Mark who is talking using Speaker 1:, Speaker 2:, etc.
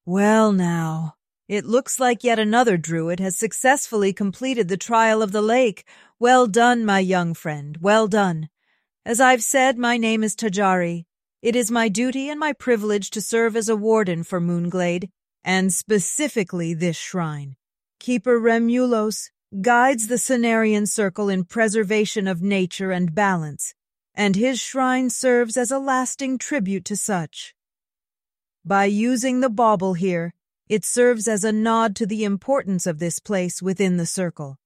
Speaker 1: Well now, it looks like yet another druid has successfully completed the trial of the lake. Well done, my young friend, well done. As I've said, my name is Tajari. It is my duty and my privilege to serve as a warden for Moonglade, and specifically this shrine. Keeper Remulos guides the Cenarian Circle in preservation of nature and balance, and his shrine serves as a lasting tribute to such. By using the bauble here, it serves as a nod to the importance of this place within the circle.